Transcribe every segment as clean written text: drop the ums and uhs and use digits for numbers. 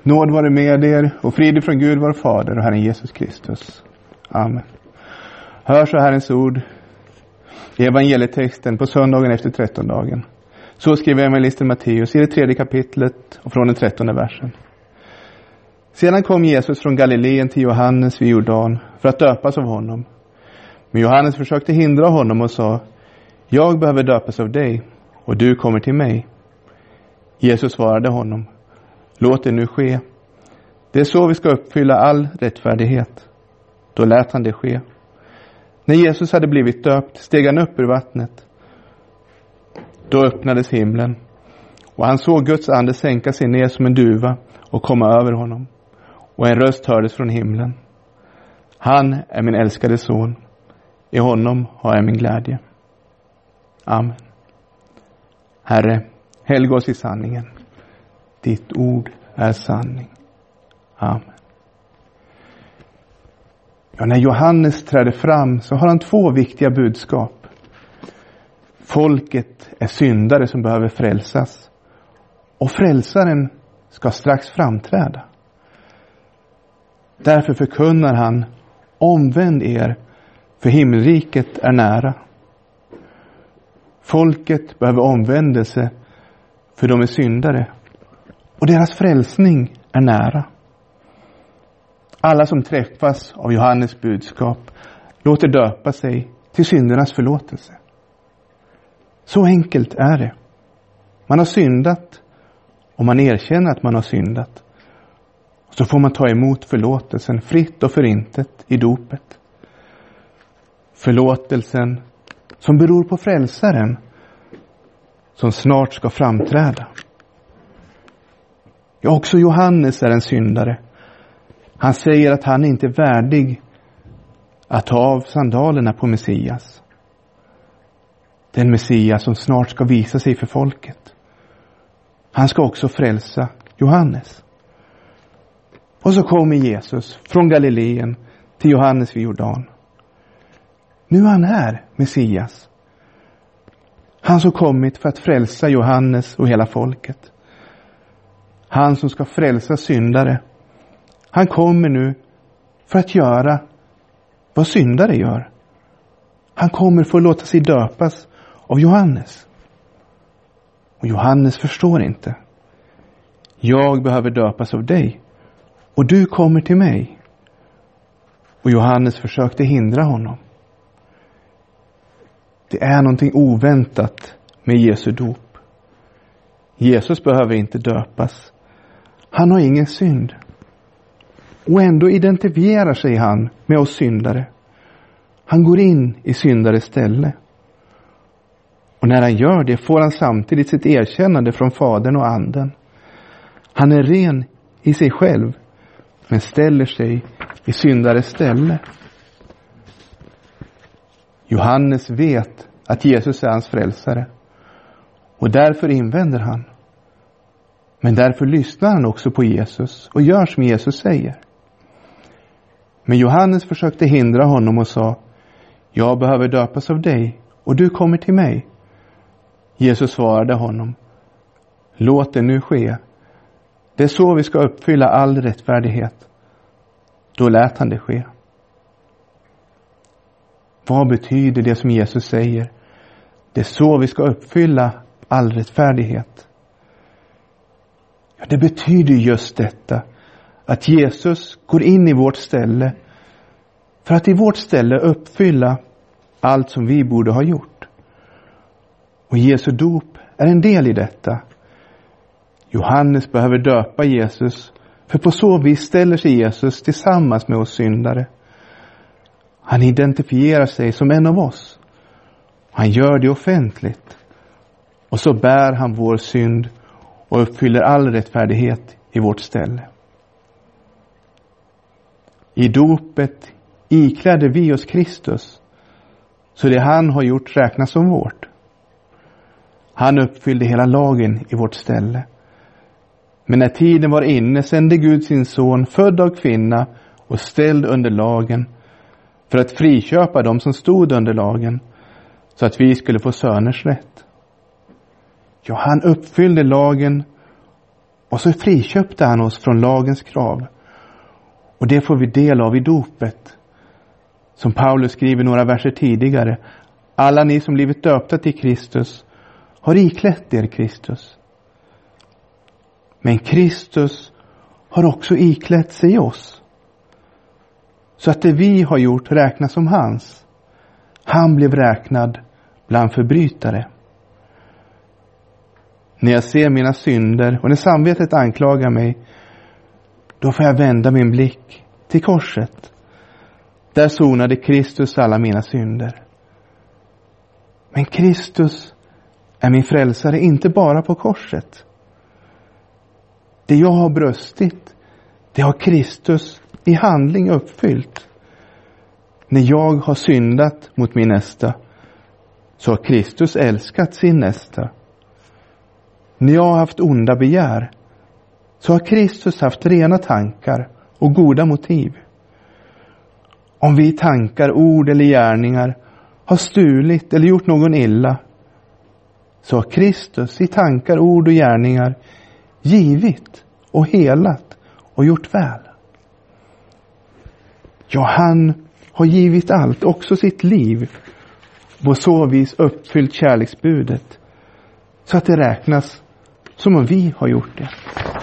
Nåd vare med er och frid från Gud vår Fader och Herren Jesus Kristus. Amen. Hör så Herrens ord i evangelietexten på söndagen efter 13-dagen. Så skriver evangelisten Matteus i det 3:e kapitlet och från den 13:e versen. Sedan kom Jesus från Galileen till Johannes vid Jordan för att döpas av honom. Men Johannes försökte hindra honom och sa: jag behöver döpas av dig och du kommer till mig. Jesus svarade honom: låt det nu ske. Det är så vi ska uppfylla all rättfärdighet. Då lät han det ske. När Jesus hade blivit döpt steg han upp ur vattnet. Då öppnades himlen och han såg Guds ande sänka sig ner som en duva och komma över honom. Och en röst hördes från himlen: han är min älskade son. I honom har jag min glädje. Amen. Herre, helga oss i sanningen. Ditt ord är sanning. Amen. Ja, när Johannes träder fram så har han 2 viktiga budskap. Folket är syndare som behöver frälsas. Och frälsaren ska strax framträda. Därför förkunnar han: omvänd er, för himmelriket är nära. Folket behöver omvändelse, för de är syndare. Och deras frälsning är nära. Alla som träffas av Johannes budskap låter döpa sig till syndernas förlåtelse. Så enkelt är det. Man har syndat och man erkänner att man har syndat. Så får man ta emot förlåtelsen fritt och förintet i dopet. Förlåtelsen som beror på frälsaren som snart ska framträda. Ja, också Johannes är en syndare. Han säger att han inte är värdig att ta av sandalerna på Messias. Den Messias som snart ska visa sig för folket. Han ska också frälsa Johannes. Och så kommer Jesus från Galileen till Johannes vid Jordan. Nu är han här, Messias. Han som kommit för att frälsa Johannes och hela folket. Han som ska frälsa syndare. Han kommer nu för att göra vad syndare gör. Han kommer för att låta sig döpas av Johannes. Och Johannes förstår inte. Jag behöver döpas av dig och du kommer till mig. Och Johannes försökte hindra honom. Det är någonting oväntat med Jesu dop. Jesus behöver inte döpas. Han har ingen synd. Och ändå identifierar sig han med oss syndare. Han går in i syndares ställe. Och när han gör det får han samtidigt sitt erkännande från Fadern och Anden. Han är ren i sig själv, men ställer sig i syndares ställe. Johannes vet att Jesus är hans frälsare. Och därför invänder han. Men därför lyssnar han också på Jesus och gör som Jesus säger. Men Johannes försökte hindra honom och sa: jag behöver döpas av dig och du kommer till mig. Jesus svarade honom: låt det nu ske. Det är så vi ska uppfylla all rättfärdighet. Då lät han det ske. Vad betyder det som Jesus säger? Det är så vi ska uppfylla all rättfärdighet. Ja, det betyder just detta. Att Jesus går in i vårt ställe för att i vårt ställe uppfylla allt som vi borde ha gjort. Och Jesu dop är en del i detta. Johannes behöver döpa Jesus, för på så vis ställer sig Jesus tillsammans med oss syndare. Han identifierar sig som en av oss. Han gör det offentligt. Och så bär han vår synd och uppfyller all rättfärdighet i vårt ställe. I dopet iklädde vi oss Kristus, så det han har gjort räknas som vårt. Han uppfyllde hela lagen i vårt ställe. Men när tiden var inne sände Gud sin son, född av kvinna och ställd under lagen, för att friköpa dem som stod under lagen, så att vi skulle få söners rätt. Ja, han uppfyllde lagen Och så friköpte han oss från lagens krav. Och det får vi del av i dopet. Som Paulus skriver några verser tidigare. Alla ni som blivit döpta till Kristus har iklätt er Kristus. Men Kristus har också iklätt sig oss. Så att det vi har gjort räknas som hans. Han blev räknad bland förbrytare. När jag ser mina synder och när samvetet anklagar mig, då får jag vända min blick till korset. Där sonade Kristus alla mina synder. Men Kristus är min frälsare inte bara på korset. Det jag har bröstit, det har Kristus i handling uppfyllt. När jag har syndat mot min nästa, så har Kristus älskat sin nästa. När jag har haft onda begär, så har Kristus haft rena tankar och goda motiv. Om vi i tankar, ord eller gärningar har stulit eller gjort någon illa, så har Kristus i tankar, ord och gärningar givit och helat och gjort väl. Ja, han har givit allt, också sitt liv, på så vis uppfyllt kärleksbudet, så att det räknas som om vi har gjort det.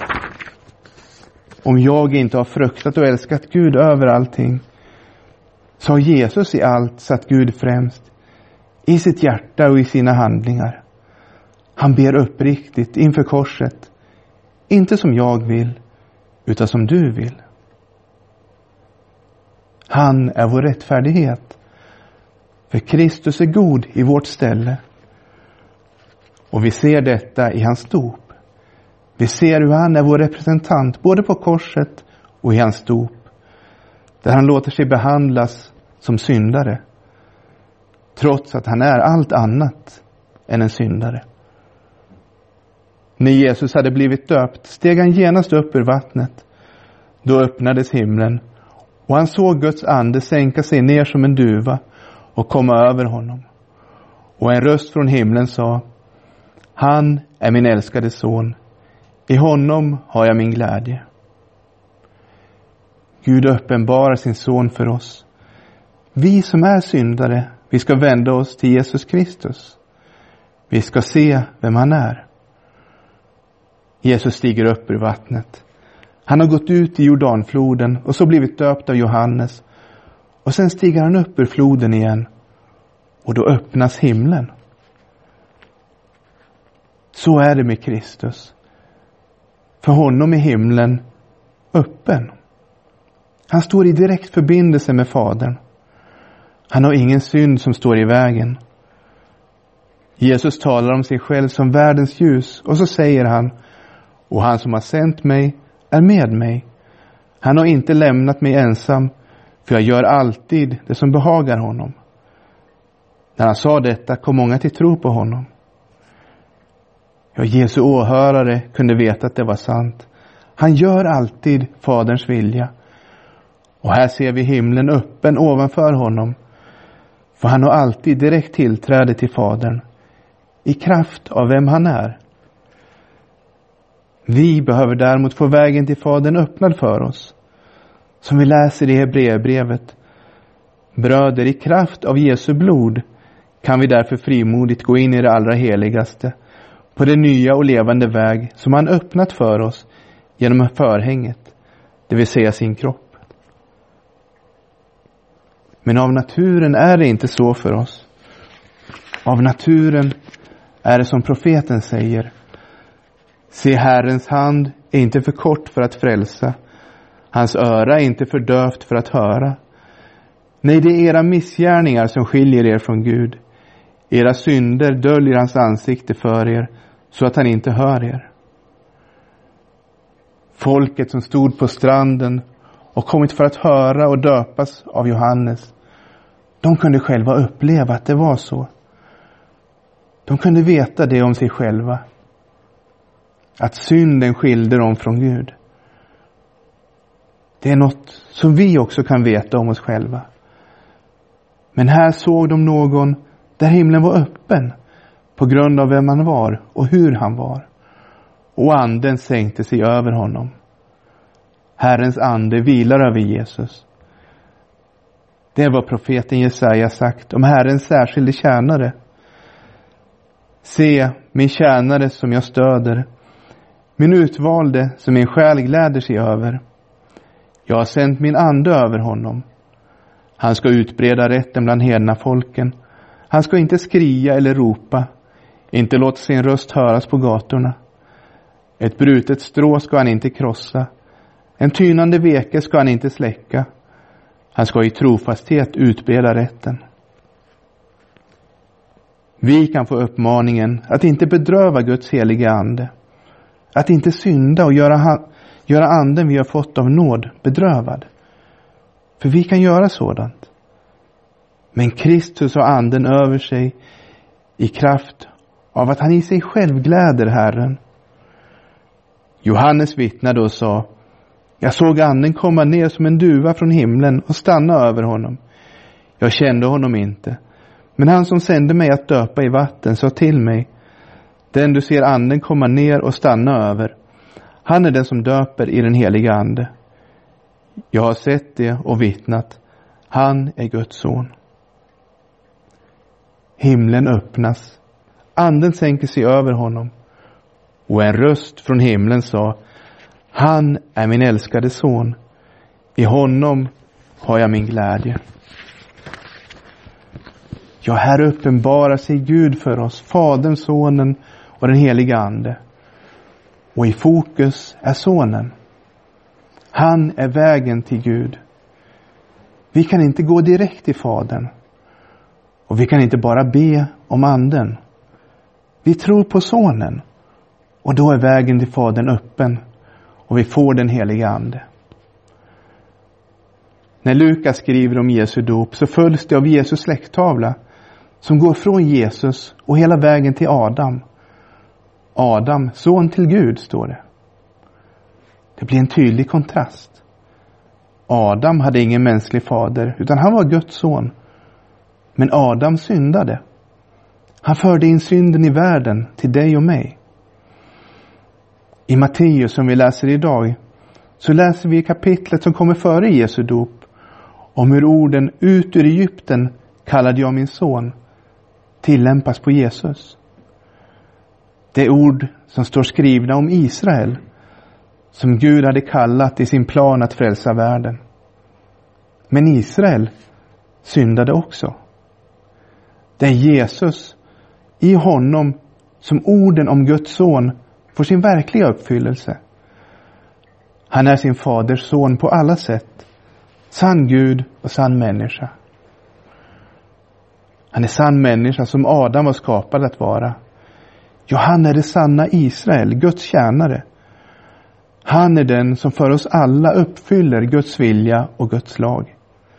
Om jag inte har fruktat och älskat Gud över allting, så har Jesus i allt satt Gud främst, i sitt hjärta och i sina handlingar. Han ber uppriktigt inför korset, inte som jag vill, utan som du vill. Han är vår rättfärdighet, för Kristus är god i vårt ställe. Och vi ser detta i hans dop. Vi ser hur han är vår representant både på korset och i hans dop, där han låter sig behandlas som syndare, trots att han är allt annat än en syndare. När Jesus hade blivit döpt steg han genast upp ur vattnet. Då öppnades himlen och han såg Guds ande sänka sig ner som en duva och komma över honom. Och en röst från himlen sa: Han är min älskade son. I honom har jag min glädje. Gud uppenbarar sin son för oss. Vi som är syndare, vi ska vända oss till Jesus Kristus. Vi ska se vem han är. Jesus stiger upp ur vattnet. Han har gått ut i Jordanfloden och så blivit döpt av Johannes. Och sen stiger han upp ur floden igen. Och då öppnas himlen. Så är det med Kristus. För honom är himlen öppen. Han står i direkt förbindelse med Fadern. Han har ingen synd som står i vägen. Jesus talar om sig själv som världens ljus. Och så säger han: Och han som har sänt mig är med mig. Han har inte lämnat mig ensam, för jag gör alltid det som behagar honom. När han sa detta kom många till tro på honom. Ja, Jesu åhörare kunde veta att det var sant. Han gör alltid Faderns vilja. Och här ser vi himlen öppen ovanför honom. För han har alltid direkt tillträde till Fadern, i kraft av vem han är. Vi behöver däremot få vägen till Fadern öppnad för oss. Som vi läser i Hebreerbrevet: Bröder, i kraft av Jesu blod kan vi därför frimodigt gå in i det allra heligaste, på den nya och levande väg som han öppnat för oss genom förhänget, det vill säga sin kropp. Men av naturen är det inte så för oss. Av naturen är det som profeten säger: Se, Herrens hand är inte för kort för att frälsa. Hans öra är inte för dövt för att höra. Nej, det är era missgärningar som skiljer er från Gud. Era synder döljer hans ansikte för er, så att han inte hör er. Folket som stod på stranden och kommit för att höra och döpas av Johannes, de kunde själva uppleva att det var så. De kunde veta det om sig själva, att synden skilde dem från Gud. Det är något som vi också kan veta om oss själva. Men här såg de någon där himlen var öppen på grund av vem han var och hur han var. och anden sänkte sig över honom. Herrens ande vilar över Jesus. Det är vad profeten Jesaja sagt om Herrens särskilde tjänare. Se, min tjänare som jag stöder, min utvalde som min själ gläder sig över. Jag har sänt min ande över honom. Han ska utbreda rätten bland hedna folken. Han ska inte skria eller ropa, inte låta sin röst höras på gatorna. Ett brutet strå ska han inte krossa, en tynande veke ska han inte släcka. Han ska i trofasthet utbreda rätten. Vi kan få uppmaningen att inte bedröva Guds heliga ande, att inte synda och göra anden vi har fått av nåd bedrövad. För vi kan göra sådant. Men Kristus har anden över sig i kraft av att han i sig själv gläder Herren. Johannes vittnade och sa: jag såg anden komma ner som en duva från himlen och stanna över honom. Jag kände honom inte, men han som sände mig att döpa i vatten sa till mig: den du ser anden komma ner och stanna över, han är den som döper i den heliga ande. Jag har sett det och vittnat. Han är Guds son. Himlen öppnas. Anden sänker sig över honom. Och en röst från himlen sa: han är min älskade son. I honom har jag min glädje. Ja, här uppenbarar sig Gud för oss, Fadern, Sonen och den heliga ande. Och i fokus är sonen. Han är vägen till Gud. Vi kan inte gå direkt till Fadern. Och vi kan inte bara be om anden. Vi tror på sonen. Och då är vägen till Fadern öppen. Och vi får den heliga ande. När Lukas skriver om Jesu dop så följs det av Jesus släkttavla som går från Jesus och hela vägen till Adam. Adam, son till Gud, står det. Det blir en tydlig kontrast. Adam hade ingen mänsklig fader, utan han var Guds son. Men Adam syndade. Han förde in synden i världen till dig och mig. I Matteus, som vi läser idag, så läser vi i kapitlet som kommer före Jesu dop om hur orden ut ur Egypten kallade jag min son tillämpas på Jesus. Det är ord som står skrivna om Israel, som Gud hade kallat i sin plan att frälsa världen. Men Israel syndade också. Det är Jesus, i honom, som orden om Guds son får sin verkliga uppfyllelse. Han är sin faders son på alla sätt. Sann Gud och sann människa. Han är sann människa som Adam var skapad att vara. Ja, han är det sanna Israel, Guds tjänare. Han är den som för oss alla uppfyller Guds vilja och Guds lag.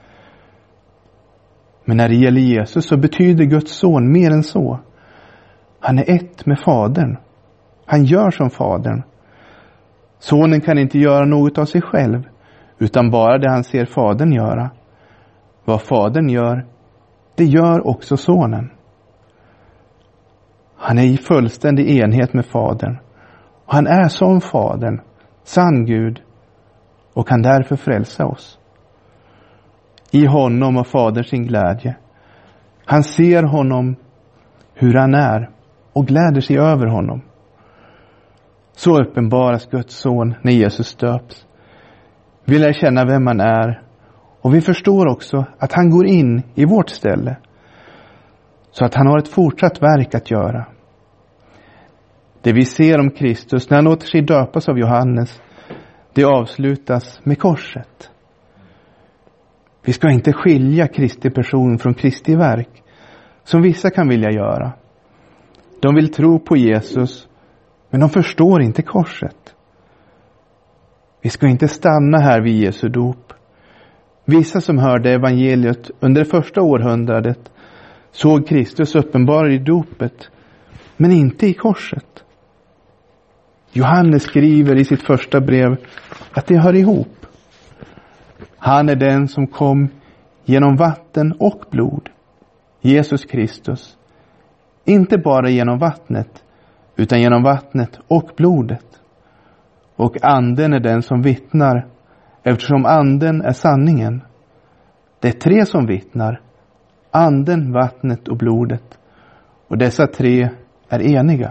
Men när det gäller Jesus så betyder Guds son mer än så. Han är ett med Fadern. Han gör som Fadern. Sonen kan inte göra något av sig själv, utan bara det han ser Fadern göra. Vad Fadern gör, det gör också sonen. Han är i fullständig enhet med Fadern. Och han är som Fadern, sann Gud, och kan därför frälsa oss. I honom har Fadern sin glädje. Han ser honom hur han är och gläder sig över honom. Så uppenbaras Guds son när Jesus döps. Vi lär känna vem han är, och vi förstår också att han går in i vårt ställe, så att han har ett fortsatt verk att göra. Det vi ser om Kristus när han låter sig döpas av Johannes, det avslutas med korset. Vi ska inte skilja Kristi person från Kristi verk, som vissa kan vilja göra. De vill tro på Jesus, men de förstår inte korset. Vi ska inte stanna här vid Jesu dop. Vissa som hörde evangeliet under det första århundradet såg Kristus uppenbarad i dopet, men inte i korset. Johannes skriver i sitt första brev att det hör ihop. Han är den som kom genom vatten och blod, Jesus Kristus. Inte bara genom vattnet, utan genom vattnet och blodet. Och anden är den som vittnar, eftersom anden är sanningen. Det är 3 som vittnar, anden, vattnet och blodet. Och dessa 3 är eniga.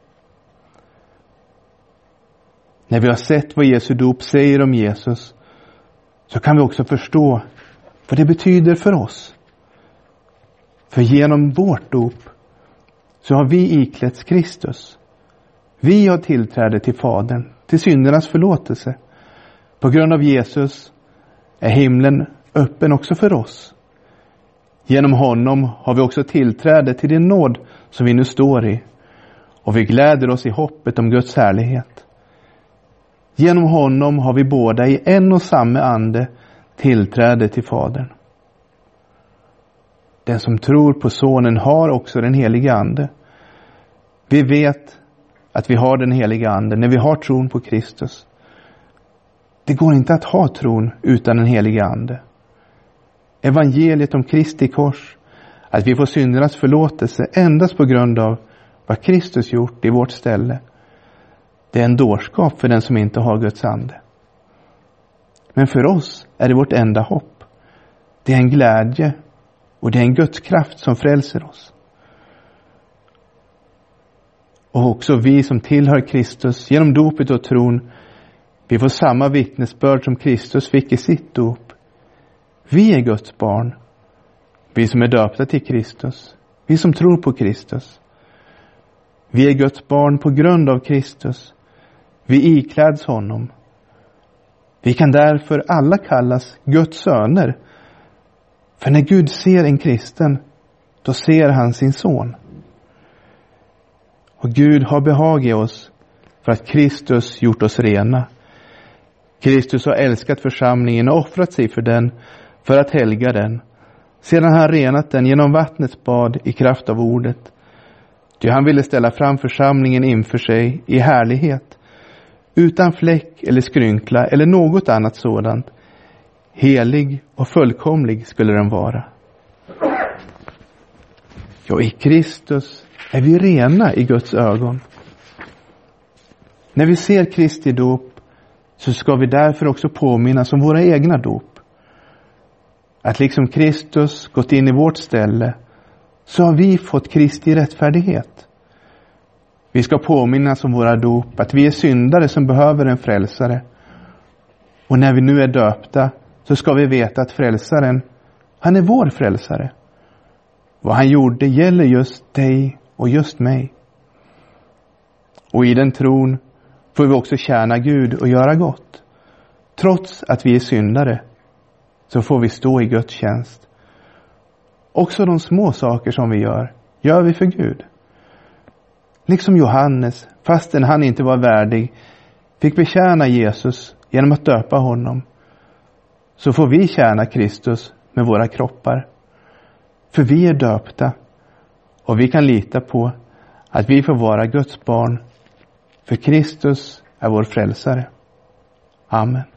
När vi har sett vad Jesu dop säger om Jesus, så kan vi också förstå vad det betyder för oss. För genom vårt dop så har vi iklätts Kristus. Vi har tillträde till Fadern, till syndernas förlåtelse. På grund av Jesus är himlen öppen också för oss. Genom honom har vi också tillträde till den nåd som vi nu står i. Och vi gläder oss i hoppet om Guds härlighet. Genom honom har vi båda i en och samma ande tillträde till Fadern. Den som tror på Sonen har också den heliga ande. Vi vet att vi har den heliga ande när vi har tron på Kristus. Det går inte att ha tron utan den heliga ande. Evangeliet om Kristi kors, att vi får syndernas förlåtelse endast på grund av vad Kristus gjort i vårt ställe. Det är en dårskap för den som inte har Guds ande. Men för oss är det vårt enda hopp. Det är en glädje och det är en Guds kraft som frälser oss. Och också vi som tillhör Kristus genom dopet och tron, vi får samma vittnesbörd som Kristus fick i sitt dop. Vi är Guds barn. Vi som är döpta till Kristus. Vi som tror på Kristus. Vi är Guds barn på grund av Kristus. Vi ikläds honom. Vi kan därför alla kallas Guds söner. För när Gud ser en kristen, då ser han sin son. Och Gud har behag i oss för att Kristus gjort oss rena. Kristus har älskat församlingen och offrat sig för den, för att helga den. Sedan han renat den genom vattnets bad i kraft av ordet. Ty han ville ställa fram församlingen inför sig i härlighet, utan fläck eller skrynkla eller något annat sådant. Helig och fullkomlig skulle den vara. Ja, i Kristus är vi rena i Guds ögon. När vi ser Kristi dop så ska vi därför också påminnas om våra egna dop. Att liksom Kristus gått in i vårt ställe, så har vi fått Kristi rättfärdighet. Vi ska påminnas om våra dop, att vi är syndare som behöver en frälsare. Och när vi nu är döpta så ska vi veta att frälsaren, han är vår frälsare. Vad han gjorde gäller just dig och just mig. Och i den tron får vi också tjäna Gud och göra gott. Trots att vi är syndare så får vi stå i Guds tjänst. Också de små saker som vi gör vi för Gud. Liksom Johannes, fastän han inte var värdig, fick betjäna Jesus genom att döpa honom, så får vi tjäna Kristus med våra kroppar. För vi är döpta och vi kan lita på att vi får vara Guds barn, för Kristus är vår frälsare. Amen.